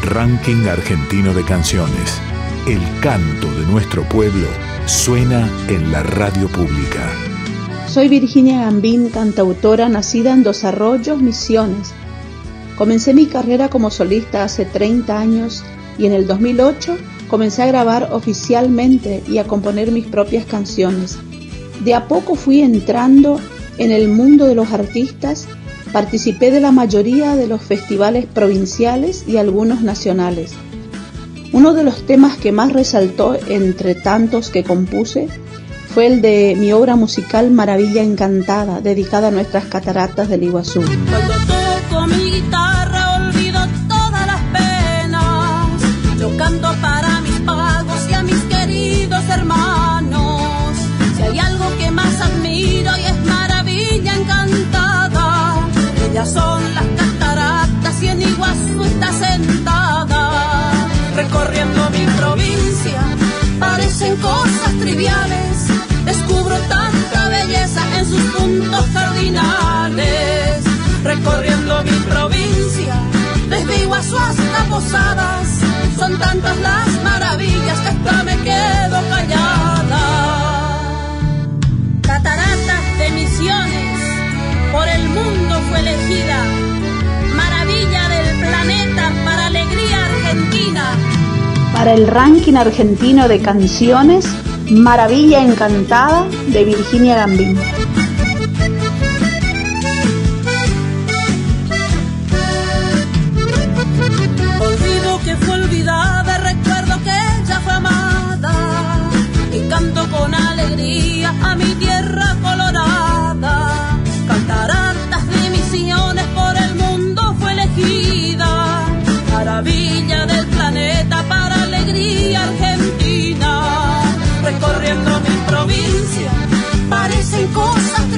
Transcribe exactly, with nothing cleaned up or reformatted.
Ranking argentino de canciones. El canto de nuestro pueblo suena en la radio pública. Soy Virginia Gambín, cantautora nacida en Dos Arroyos, Misiones. Comencé mi carrera como solista hace treinta años y en el dos mil ocho comencé a grabar oficialmente y a componer mis propias canciones. De a poco fui entrando en el mundo de los artistas. Participé de la mayoría de los festivales provinciales y algunos nacionales. Uno de los temas que más resaltó entre tantos que compuse fue el de mi obra musical Maravilla Encantada, dedicada a nuestras cataratas del Iguazú. Cuando toco mi guitarra olvido todas las penas. Yo canto para mis pagos y a mis queridos hermanos. Si hay algo que más admiro y es Maravilla Encantada, ellas son las cataratas y en Iguazú está sentada. Recorriendo mi provincia parecen cosas triviales, descubro tanta belleza en sus puntos cardinales. Recorriendo mi provincia desde Iguazú hasta Posadas, son tantas las maravillas que hasta me quedo callada. Cataratas de Misiones, por el mundo fue elegida, maravilla del planeta para alegría argentina. Para el ranking argentino de canciones, Maravilla Encantada de Virginia Gambín. Olvido que fue olvidada, recuerdo que ella fue amada, y canto con alegría a mi tierra colorada. Cataratas de Misiones, por el mundo fue elegida, maravilla del planeta para alegría argentina. Recorriendo mi provincia parecen cosas